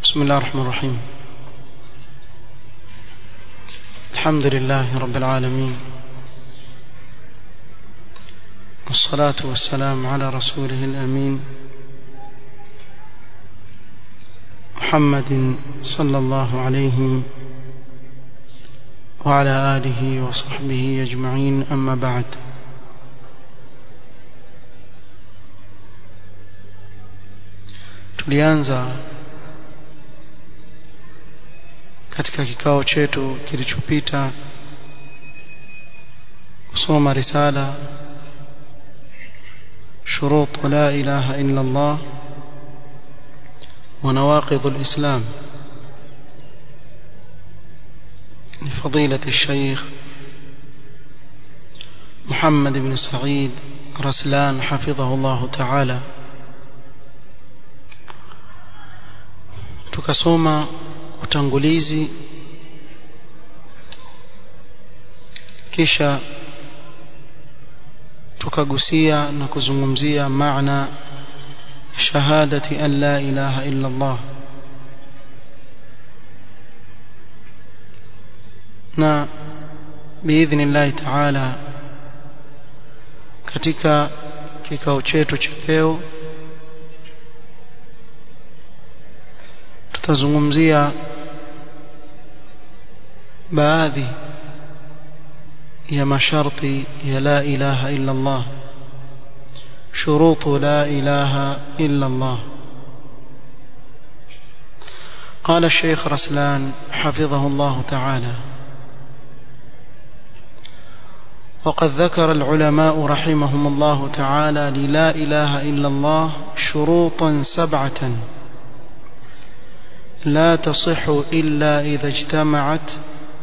بسم الله الرحمن الرحيم. الحمد لله رب العالمين، والصلاة والسلام على رسوله الأمين محمد صلى الله عليه وعلى آله وصحبه أجمعين. أما بعد، tulianza katika kikao chetu kilichopita kusoma risala شروط لا إله إلا الله ونواقض الإسلام لفضيلة الشيخ محمد بن سعيد رسلان حفظه الله تعالى. tukasoma utangulizi kisha tukagusia na kuzungumzia maana shahadati an la ilaha illa Allah, na biidhnillah ta'ala katika kikao chetu cha leo tutazungumzia baadhi ya masharti ya la ilaha illa Allah, shurutu la ilaha illa Allah. قال الشيخ رسلان حفظه الله تعالى: وقد ذكر العلماء رحمهم الله تعالى للا إله إلا الله شروطا 7 لا تصح إلا إذا اجتمعت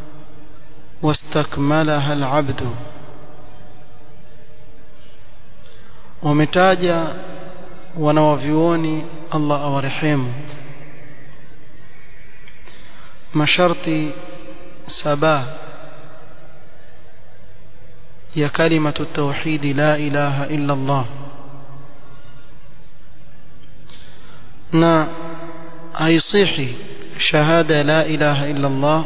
واستكملها العبد. ومتاجا wanawavyuoni Allah awarehemu masharti 7 ya kalimatu tauhid la ilaha illa Allah, na haisihi shahada la ilaha illa Allah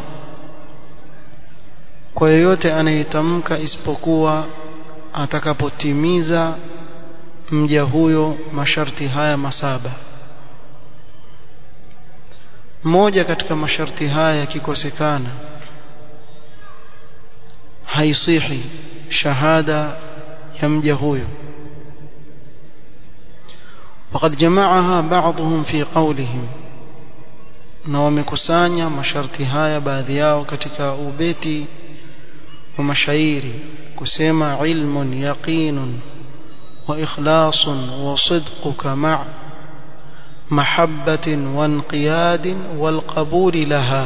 kwa yoyote anayetamka isipokuwa atakapotimiza mja huyo masharti haya 7. moja katika masharti haya yakikosekana haisihi shahada ya mja huyo. وقد جمعها بعضهم في قولهم، na wamekusanya masharti haya baadhi yao katika ubeti wa mashairi kusema: ilmun yaqinun wa ikhlasun wa sidquka ma' mahabbatin wa inqiyadin wal qabul laha.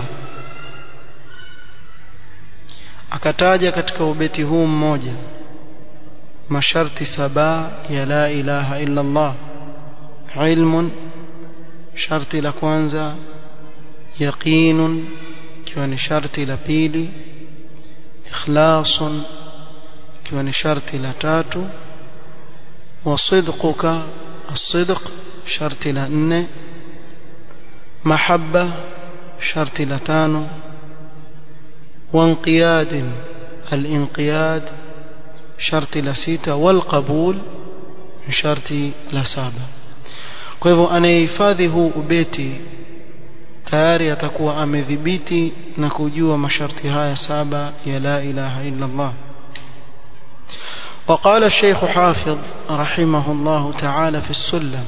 akataja katika ubeti huu mmoja masharti 7 ya la ilaha illa Allah. ilmun, sharti la kwanza; yaqinun, kiwa ni sharti la pili; ikhlasun, kiwa ni sharti la 3; wa sidquka, as-sidq, sharti la 4; mahabba, sharti la 5; wa inqiyad, al-inqiyad, sharti la 6; wal qabul, sharti la 7. kwa hivyo anayehifadhi huu ubeti tayari atakuwa amedhibiti na kujua masharti haya 7 ya la ilaha illa Allah. وقال الشيخ حافظ رحمه الله تعالى في السلم،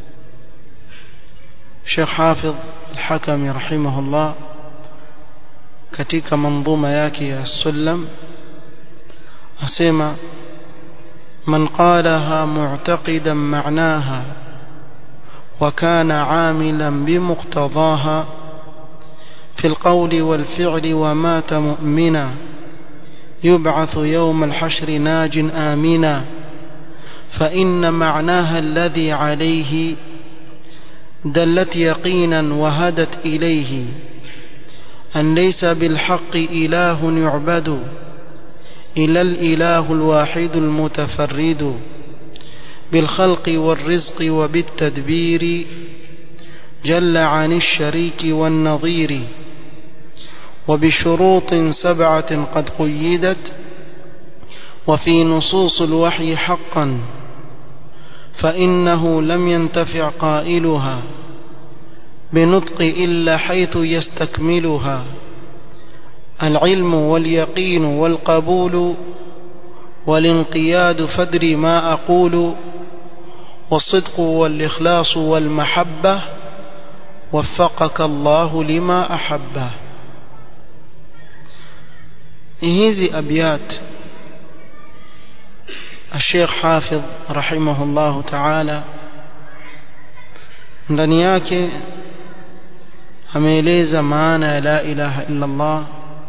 الشيخ حافظ الحكمي رحمه الله katika manzuma yake ya السلم asema: من قالها معتقدا معناها وكان عاملا بمقتضاها في القول والفعل ومات مؤمنا يبعث يوم الحشر ناج آمنا. فإن معناها الذي عليه دلت يقينا وهدت إليه أن ليس بالحق إله يعبد إلا الإله الواحد المتفرد بالخلق والرزق وبالتدبير جل عن الشريك والنظير وبشروط 7 قد قيدت وفي نصوص الوحي حقا فإنه لم ينتفع قائلها بنطق إلا حيث يستكملها العلم واليقين والقبول والانقياد فادري ما أقول والصدق والإخلاص والمحبة وفقك الله لما أحبه. hizi أبيات الشيخ حافظ رحمه الله تعالى ndani yake ameeleza maana ya la ilaha illa Allah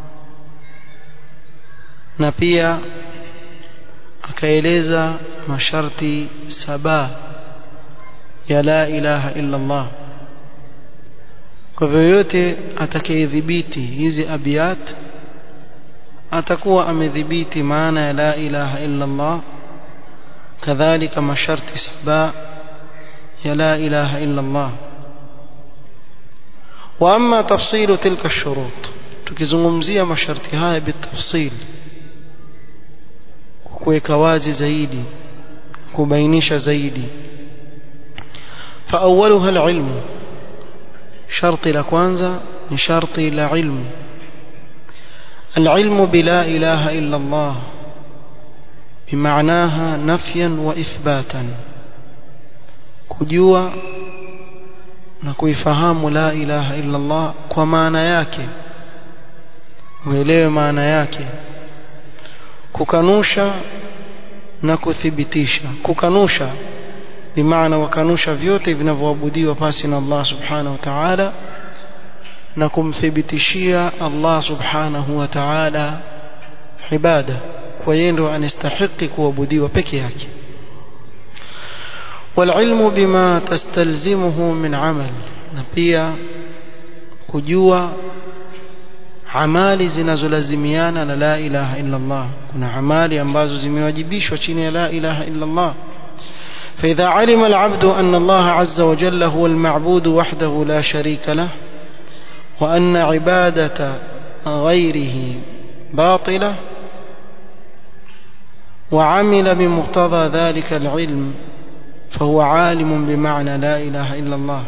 na pia akaeleza masharti 7 ya la ilaha illa Allah. Kwa hivyo yote atakayedhibiti hizi abiyat atakuwa amedhibiti maana ya la ilaha illa Allah, kadhalika masharti 7 ya la ilaha illa Allah. Wa amma tafsilu tilka ash-shurut, tukizungumzia masharti haya bitafsil, kuweka wazi zaidi, kubainisha zaidi. Fa awwaluha al-ilm, sharti la kwanza ni sharti la ilmu. العلم بلا إله إلا الله بمعناها نفيا وإثباتا، kujua na kuifahamu la ilaha illa Allah kwa maana yake, uelewe maana yake, kukanusha na kuthibitisha. Kukanusha bimaana wakanusha vyote vinavyoabudiwa pasi na Allah subhanahu wa ta'ala, na kumthibitishia Allah subhanahu wa ta'ala ibada, kwa yeye ndo anastahili kuabudiwa peke yake. والعلم بما تستلزمه من عمل, na pia kujua amali zinazolazimiana na la ilaha illa Allah. Kuna amali ambazo zimewajibishwa chini ya la ilaha illa Allah. فإذا علم العبد أن الله عز وجل هو المعبود وحده لا شريك له وأن عبادة غيره باطلة وعمل بمقتضى ذلك العلم فهو عالم بمعنى لا إله إلا الله.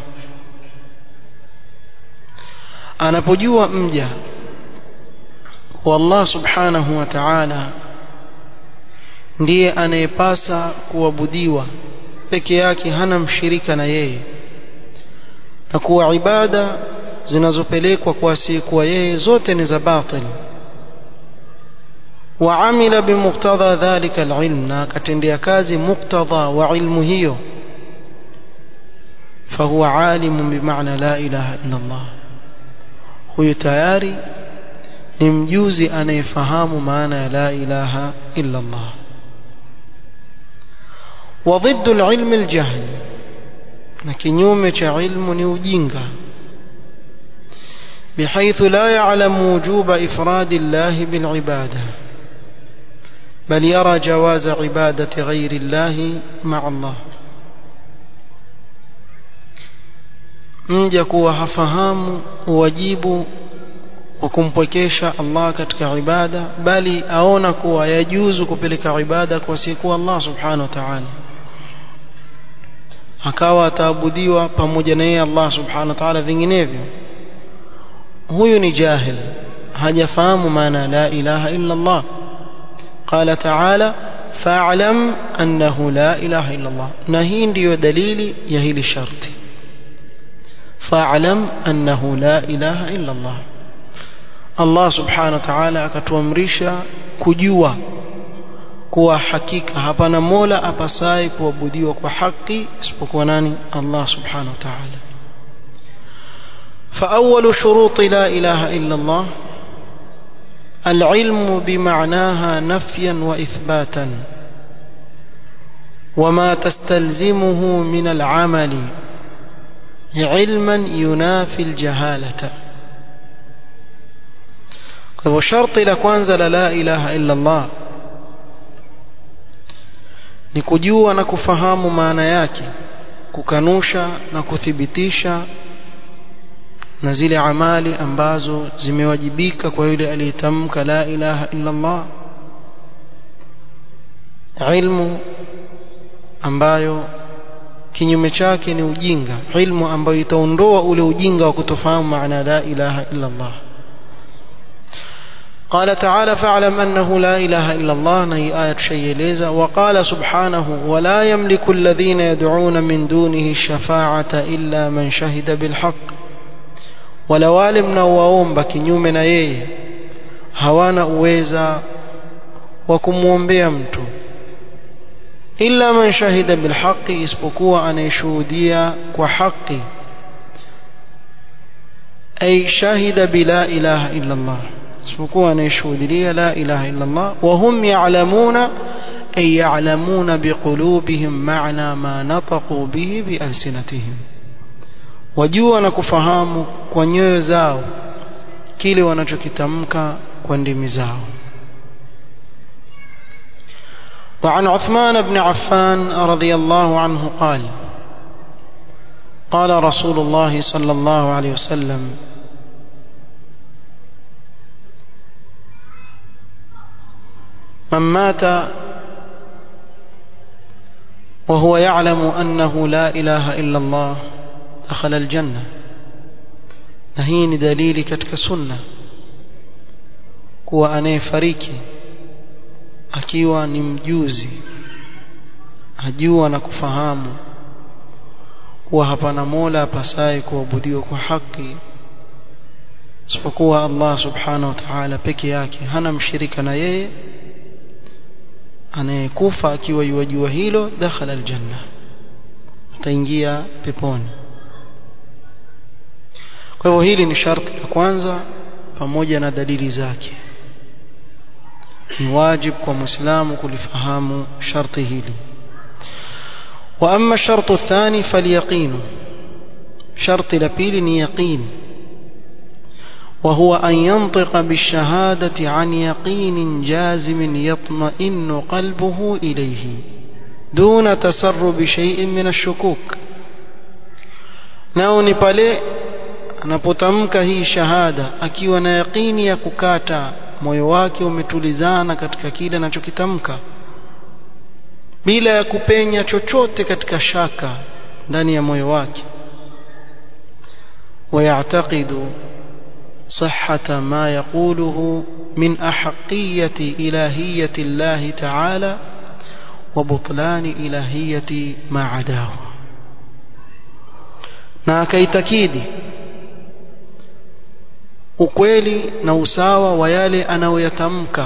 anapojua mja wa Allah subhanahu wa ta'ala ndiye anayepasa kuabudiwa peke yake, hana mshirika na yeye, na kuwa ibada zinazopelekwa kwa asiyekuwa yeye zote ni za batil. wa amila bimuqtadha dhalika alilm, na akatendea kazi muqtadha wa ilmu hiyo, fahuwa alimun bimaana la ilaha illa Allah, huyo tayari ni mjuzi anayefahamu maana ya la ilaha illa Allah. wa dhiddu alilm aljahl, na kinyume cha ilmu ni ujinga, بحيث لا يعلم وجوب إفراد الله بالعبادة بل يرى جواز عبادة غير الله مع الله. mja kuwa hafahamu wajibu wa kumpwekesha Allah katika ibada, bali aona kuwa yajuzu kupeleka ibada kwa siku Allah subhanahu wa ta'ala, akawa ataabudiwa pamoja na yeye Allah subhanahu wa ta'ala vinginevyo. huyu ni jahil, hajafahamu maana la ilaha illa Allah. qala ta'ala fa'lam annahu la ilaha illa Allah, na hii ndiyo dalili ya hili sharti, fa'lam annahu la ilaha illa Allah. Allah subhanahu wa ta'ala akatuamrisha kujua kuwa hakika hapana mola apasaye kuabudiwa kwa haki isipokuwa nani? Allah subhanahu wa ta'ala. فأول شروط لا إله إلا الله العلم بمعناها نفيا وإثباتا وما تستلزمه من العمل علما ينافي الجهالة. وشرط لكوانزل لا إله إلا الله nikujua na kufahamu maana yake, kukanusha na kuthibitisha na zile amali ambazo zimewajibika kwa yule aliyetamka la ilaha illa Allah, ilmu ambayo kinyume chake ni ujinga, ilmu ambayo itaondoa ule ujinga wa kutofahamu maana la ilaha illa Allah. قال تعالى فاعلم أنه لا إله إلا الله، نهي آية شيء ليزا. وقال سبحانه ولا يملك الذين يدعون من دونه الشفاعة إلا من شهد بالحق، ولا wale mnaowaomba kinyume na yeye hawana uweza wa kumwombea mtu illa man shahida bilhaqi, isipokuwa anayeshuhudia kwa haki, ay shahida bila ilaha illa Allah, isipokuwa anayeshuhudia la ilaha illa Allah. Wa hum ya'lamuna ay ya'lamuna biqulubihim ma'na ma nataqu bihi bi alsinatihim, wajua na kufahamu kwa nyoyo zao kile wanachokitamka kwa ndimi zao. وعن عثمان بن عفان رضي الله عنه قال قال رسول الله صلى الله عليه وسلم من مات وهو يعلم أنه لا إله إلا الله دخل الجنة. نهين دليل katika sunna kuwa anayefariki akiwa ni mjuzi, ajua na kufahamu kuwa hapana mola apasaye kuabudiwa kwa haki isipokuwa Allah subhanahu wa ta'ala peke yake, hana mshirika na yeye, anayekufa akiwa yajua hilo, dakhala aljanna, ataingia peponi. Kwa hivyo hili ni sharti la kwanza pamoja na dalili zake. Ni wajibu kwa Muislamu kulifahamu sharti hili. Wa amma shartu thani falyaqin, sharti la pili ni yaqin, وهو أن ينطق بالشهادة عن يقين جازم يطمئن قلبه إليه دون تسرب شيء من الشكوك. nao ni pale anapotamka hii shahada akiwa na yaqini ya kukata, moyo wake umetulizana katika kile anachokitamka bila ya kupenya chochote katika shaka ndani ya moyo wake. ويعتقد صحة ما يقوله من أحقية إلهية الله تعالى وبطلان إلهية ما عداه، na akaitakidi ukweli na usawa wa yale anayoyatamka.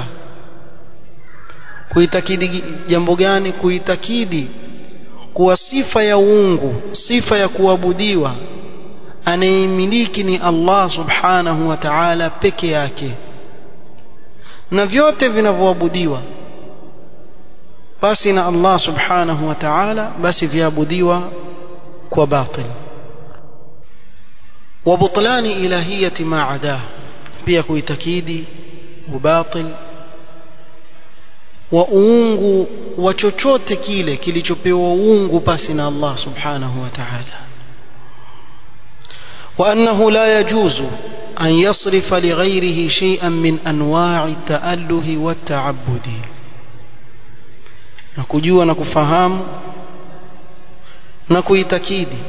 Kuitakidi jambo gani? Kuitakidi kuwa sifa ya uungu, sifa ya kuabudiwa anayemiliki ni Allah subhanahu wa ta'ala peke yake, na vyote vinavyoabudiwa basi na Allah subhanahu wa ta'ala basi viabudiwa kwa batil. Wa butlani ilahiyati ma adah, pia kuitakidi ubatil wa uungu wa chochote kile kilichopewa uungu basi na Allah subhanahu wa ta'ala. وأنه لا يجوز أن يصرف لغيره شيئا من أنواع التأله والتعبد. nakujua na kufahamu na kuitakidi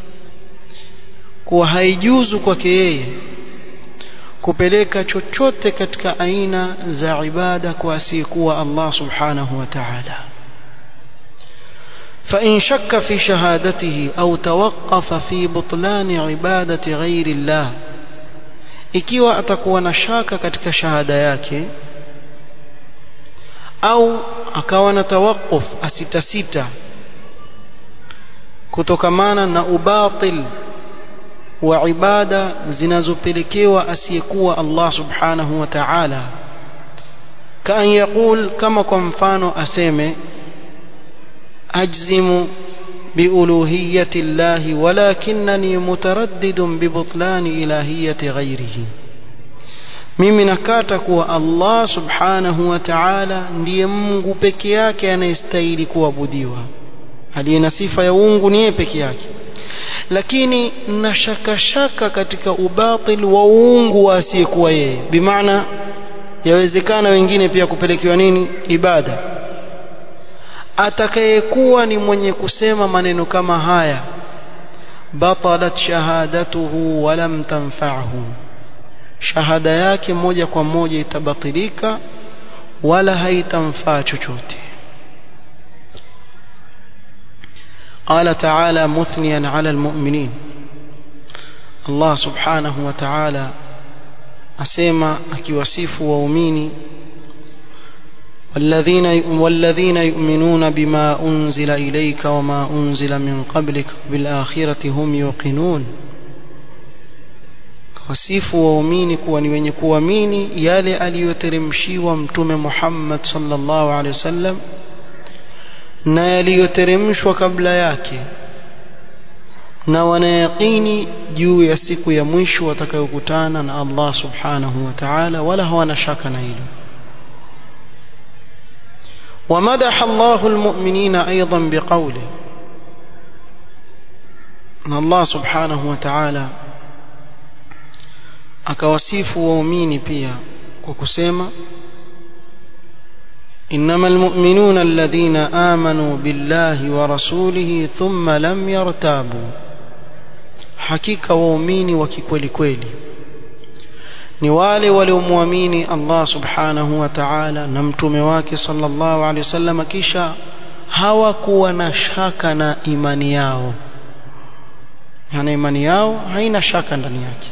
kuwa haijuzu kwake yeye kupeleka chochote katika aina za ibada kwa asiyekuwa Allah subhanahu wa ta'ala. فإن شك في شهادته أو توقف في بطلان عبادة غير الله, ikiwa atakuwa na shaka katika shahada yake au akawa na tawaquf, asitasita kutokamana na ubatil wa ibada zinazopelekewa asiyekuwa Allah subhanahu wa ta'ala, kaan yaqul, kama kwa mfano aseme أجزم بألوهية الله ولكنني متردد ببطلان إلهية غيره. mimi nakata kuwa Allah subhanahu wa ta'ala ndiye Mungu peke yake anayestahili kuabudiwa, aliye na sifa ya uungu ni yeye peke yake, lakini na shaka katika ubatil wa uungu wa asiyekuwa yeye. Bimaana yawezekana wengine pia kupelekewa nini? Ibada. Atakayekuwa ni mwenye kusema maneno kama haya, batalat shahadatuhu wa lam tanfa'hu, shahada yake moja kwa moja itabatilika wala haitamfaa chochote. قال تعالى مثنيا على المؤمنين, الله سبحانه وتعالى أسمى akiwasifu waumini, والذين يؤمنون بما أنزل إليك وما أنزل من قبلك بالآخرة هم يوقنون. wasifu waumini kuwa ni wenye kuamini yale aliyoteremshiwa mtume Muhammad sallallahu alaihi wasallam na yaliyoteremshwa kabla yake, na wanayaqini juu ya siku ya mwisho watakayokutana na Allah subhanahu wa ta'ala, wala hawana shaka na hilo. ومدح الله المؤمنين أيضا بقوله, أن الله سبحانه وتعالى akawasifu waumini pia kwa kusema إنما المؤمنون الذين آمنوا بالله ورسوله ثم لم يرتابوا. hakika waumini wa kikweli kweli ni wale waliomwamini Allah subhanahu wa ta'ala na mtume wake sallallahu alaihi wasallam, kisha hawakuwa na shaka na imani yao, yani imani yao haina shaka ndani yake.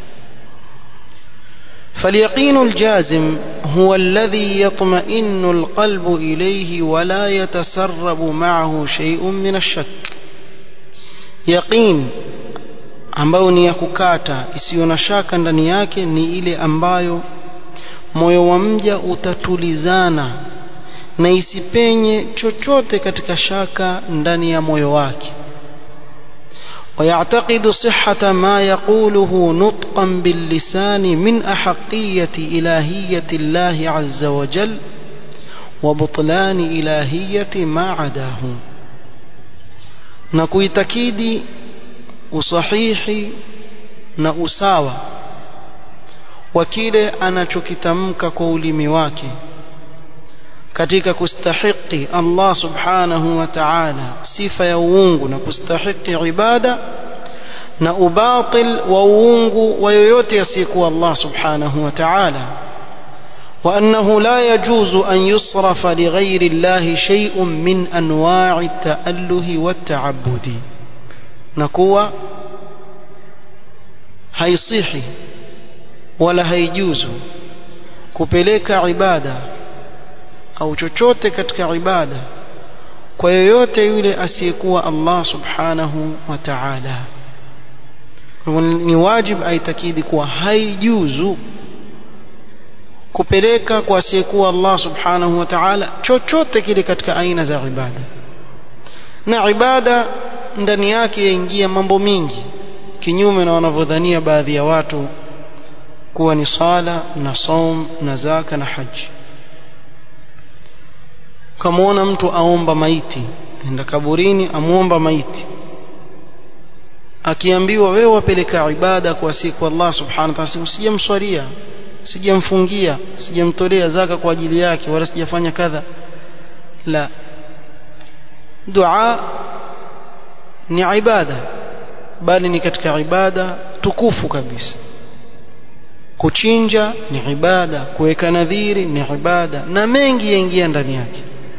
فاليقين الجازم هو الذي يطمئن القلب إليه ولا يتسرب معه شيء من الشك. يقين ambayo ni ya kukata isiyo na shaka ndani yake ni ile ambayo moyo wa mja utatulizana na isipenye chochote katika shaka ndani ya moyo wake. ويعتقد صحة ما يقوله نطقا باللسان من أحقية إلهية الله عز وجل وبطلان إلهية ما عداه. نكويتكيدي usahihi na usawa wa kile anachokitamka kwa ulimi wake katika kustahiki Allah subhanahu wa ta'ala sifa ya uungu na kustahiki ibada, na ubatil wa uungu wa yoyote asiyekuwa Allah subhanahu wa ta'ala, wa annahu la yajuzu an yusrafa li ghayri Allah shay'un min anwa'i at-ta'alluhi wat-ta'abbudi, na kuwa haisihi wala haijuzu kupeleka ibada au chochote katika ibada kwa yoyote yule asiyekuwa Allah subhanahu wa ta'ala. Ni wajib aitakidi kuwa haijuzu kupeleka kwa asiyekuwa Allah subhanahu wa ta'ala chochote kile katika aina za ibada. Na ibada ndani yake yaingia mambo mingi, kinyume na wanavyodhania baadhi ya watu kuwa ni sala na saum na zaka na haji. Kamaona mtu aomba maiti, enda kaburini amuomba maiti, akiambiwa wewe wapeleka ibada kwa siku Allah subhanahu wa ta'ala, usijamswalia, sijamfungia, sijamtolea zaka kwa ajili yake, wala sijafanya kadha. La, dua ni ibada, bali ni katika ibada tukufu kabisa. Kuchinja ni ibada, kuweka nadhiri ni ibada, na mengi yaingia ndani yake.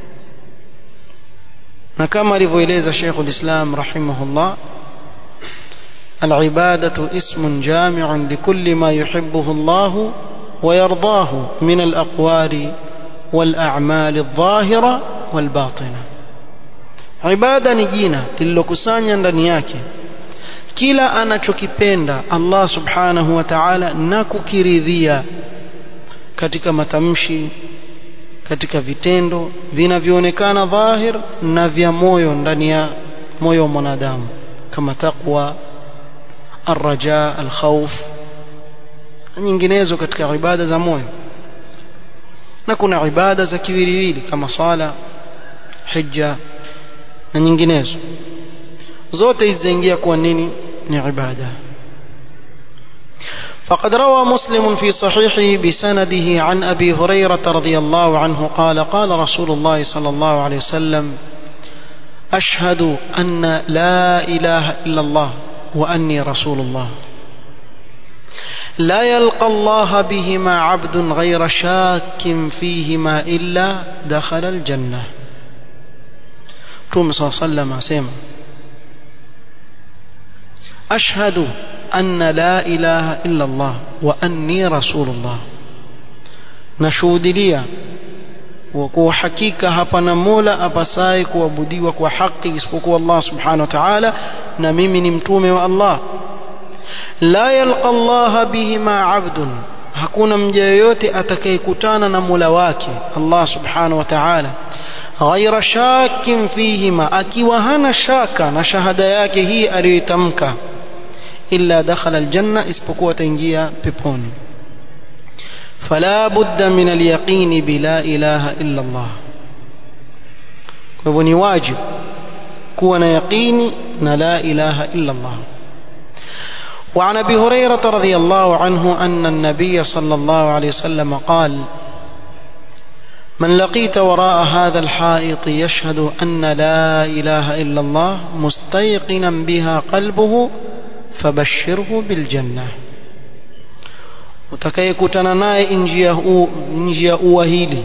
Na kama alivyoeleza Sheikh al-Islam rahimahullah, al-ibadatu ismun jami'un likulli ma yuhibbuhu Allah wa yardahu min al-aqwali wal-a'mal adh-dhahira wal-batina. Ibada ni jina lililokusanya ndani yake kila anachokipenda Allah subhanahu wa ta'ala na kukiridhia katika matamshi, katika vitendo vinavyoonekana dhahir na vya moyo, ndani ya moyo wa mwanadamu, kama taqwa, arraja, alkhawf, nyinginezo katika ibada za moyo. Na kuna ibada za kiwiliwili kama sala, hija na nyinginezo. Zote hizi zaingia kwa nini? عبادة. فقد روى مسلم في صحيحه بسنده عن أبي هريرة رضي الله عنه قال قال رسول الله صلى الله عليه وسلم أشهد أن لا إله إلا الله وأني رسول الله لا يلقى الله بهما عبد غير شاك فيهما إلا دخل الجنة. توم صلى الله عليه وسلم أسمع أشهد أن لا إله إلا الله وأني رسول الله نشهد لي وكو حقيقة hapana mola apasaye kuabudiwa kwa haki isipokuwa Allah subhanahu wa ta'ala na mimi ni mtume wa Allah. La yalqa Allah bihima 'abdun, hakuna mja yoyote atakayekutana na mola wake Allah subhanahu wa ta'ala ghaira shakin fihima, akiwa hana shaka na shahada yake hii aliyotamka, illa dakhala aljanna, isipokuwa ataingia peponi. فلا بد من اليقين بلا إله إلا الله. فهو واجب كون يقين لا إله إلا الله. وعن أبي هريرة رضي الله عنه أن النبي صلى الله عليه وسلم قال من لقيت وراء هذا الحائط يشهد أن لا إله إلا الله مستيقنا بها قلبه فبشره بالجنة. utakayekutana naye nje ya ua hili,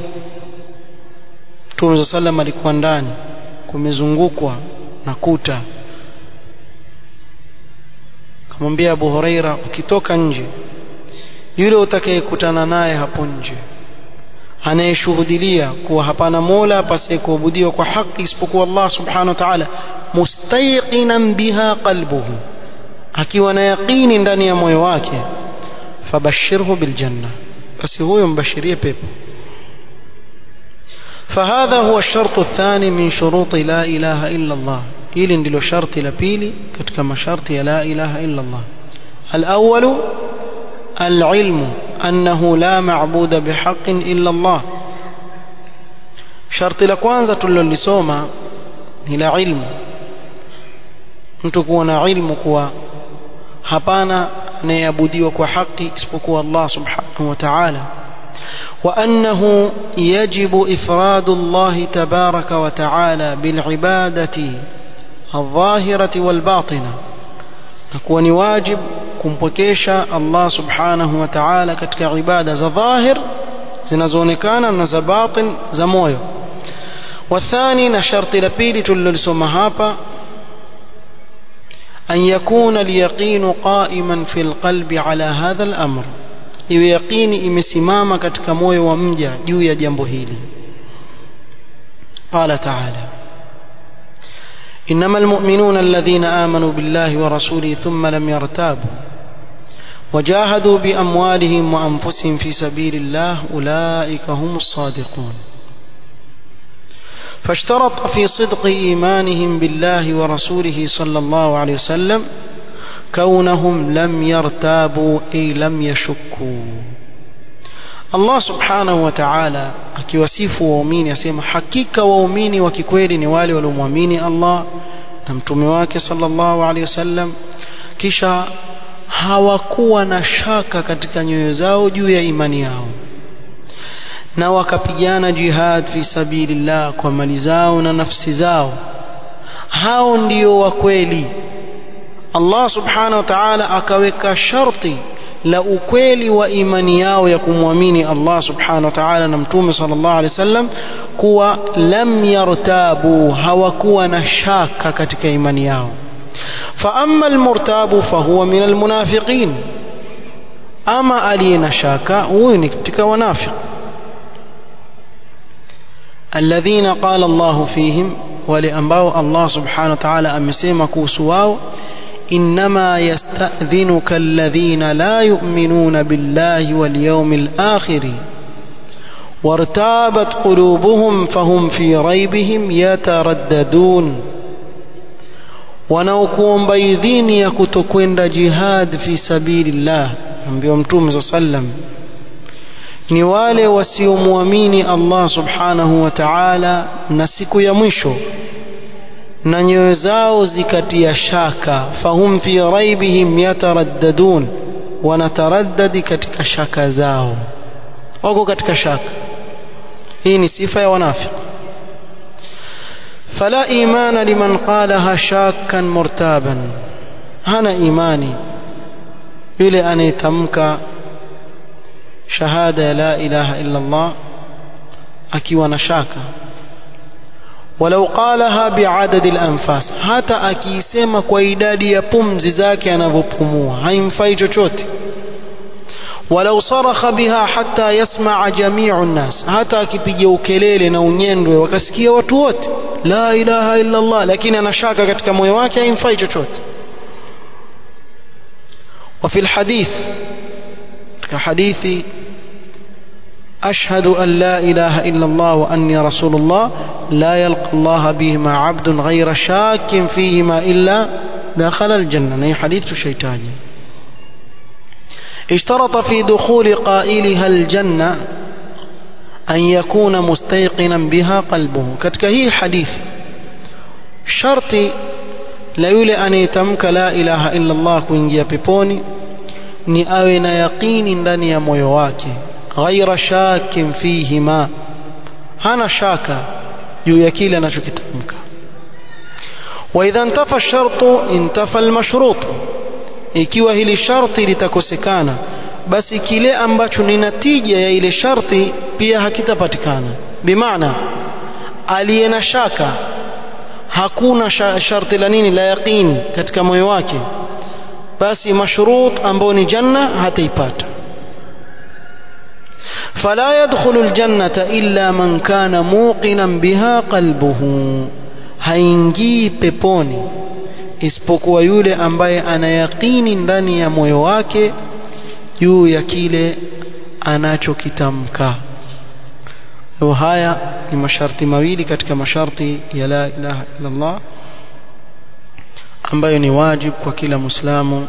Mtume sallam alikuwa ndani, kumezungukwa na kuta, kamwambia Abu Huraira, ukitoka nje, yule utakayekutana naye hapo nje anayeshuhudia kuwa hapana mola apasaye kuabudiwa kwa haki isipokuwa Allah subhanahu wa ta'ala, mustayiqinan biha qalbuhu, akiwa na yaqini ndani ya moyo wake, فبشره بالجنة، بس هو يبشريه بيبو. فهذا هو الشرط الثاني من شروط لا إله إلا الله. إلي ندلو شرط لبيلي كما شرط لا إله إلا الله. الأول العلم أنه لا معبود بحق إلا الله. شرط لكوانزة للسوما إلى علم، نتكون علم كوا hapana anayeabudiwa kwa haki isipokuwa Allah subhanahu wa ta'ala, wa annahu yajibu ifradu Allah tabaraka wa ta'ala bil ibadati adh-dhahirati wal batina, na kuwa ni wajib kumpokesha Allah subhanahu wa ta'ala katika ibada za dhahir zinazoonekana na za batin za moyo. Wa thani, na sharti la pili tulilolisoma hapa, أن يكون اليقين قائما في القلب على هذا الأمر، يقين imesimama katika moyo wa mja juu ya jambo hili. قال تعالى إنما المؤمنون الذين آمنوا بالله ورسوله ثم لم يرتابوا وجاهدوا بأموالهم وأنفسهم في سبيل الله أولئك هم الصادقون. فاشترط في صدق إيمانهم بالله ورسوله صلى الله عليه وسلم كونهم لم يرتابوا أي لم يشكوا. الله سبحانه وتعالى akiwasifu waumini asema hakika waumini wa kikweli ni wale waliomwamini Allah na mtume wake sallallahu alaihi wasallam, kisha hawakuwa na shaka katika nyoyo zao juu ya imani yao, na wakapigana jihad fi sabilillah kwa mali zao na nafsi zao. Hao ndio wa kweli. Allah subhanahu wa ta'ala akaweka sharti la ukweli wa imani yao ya kumwamini Allah subhanahu wa ta'ala na mtume sallallahu alaihi wasallam, kuwa lam yartabu, hawakuwa na shaka katika imani yao. Fa amma almurtabu fahuwa min almunafiqin, ama aliyena shaka huyo ni katika wanafiki. الذين قال الله فيهم، ولأنباو الله سبحانه وتعالى أمسيما كوسواو إنما يستأذنك الذين لا يؤمنون بالله واليوم الآخر وارتابت قلوبهم فهم في ريبهم يترددون. wanaokuomba baidhini ya kutokwenda jihad fi sabilillah, ambao Mtume sallam, ni wale wasiomwamini Allah subhanahu wa ta'ala na siku ya mwisho, na nyoyo zao zikatia shaka, fahum fi raibihim yataraddadun, wanataraddadi katika shaka zao, wako katika shaka. hii ni sifa ya wanafiki. fala imana liman qalaha shakkan murtaban, hana imani yule anayetamka shahada ya la ilaha illa Allah akiwa na shaka. walau qalaha bi'adad al-anfas, hata akisema kwa idadi ya pumzi zake anavyopumua haimfai chochote. walau sarakha biha hatta yasma'a jami'u an-nas, hata akipiga ukelele na unyendwe wakasikia watu wote la ilaha illa Allah, lakini anashaka katika moyo wake haimfai chochote. وفي الحديث كحديث أشهد أن لا إله إلا الله وأني رسول الله لا يلقى الله بهما عبد غير شاك فيهما إلا دخل الجنة. هي حديث شيطاني. اشترط في دخول قائلها الجنة أن يكون مستيقنا بها قلبه. katika hii hadithi sharti la yule anayetamka la ilaha illa Allah kuingia peponi ni awe na yaqini ndani ya moyo wake, ghaira shakin fihima, hana shaka juu ya kile anachokitamka. wa idha intafa shartu intafa almashrut, ikiwa hili sharti litakosekana basi kile ambacho ni natija ya ile sharti pia hakitapatikana. bimaana aliye na shaka, hakuna sharti la nini, la yaqini katika moyo wake, basi mashrut ambao ni janna hataipata. fala yadkhulu aljannata illa man kana muqinan biha qalbuhu, haingii peponi isipokuwa yule ambaye ana yaqini ndani ya moyo wake juu ya kile anachokitamka. haya ni masharti mawili katika masharti ya la ilaha illa Allah ambayo ni wajibu kwa kila Muislamu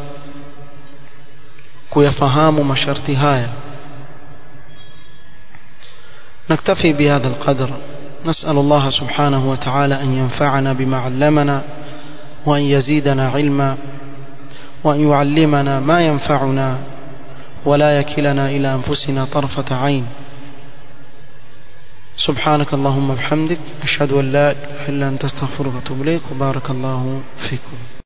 kuyafahamu masharti haya. نكتفي بهذا القدر. نسأل الله سبحانه وتعالى أن ينفعنا بما علمنا وأن يزيدنا علما وأن يعلمنا ما ينفعنا ولا يكلنا إلى أنفسنا طرفة عين. سبحانك اللهم وبحمدك أشهد أن لا إله إلا أنت أستغفرك وأتوب إليك وبارك الله فيكم.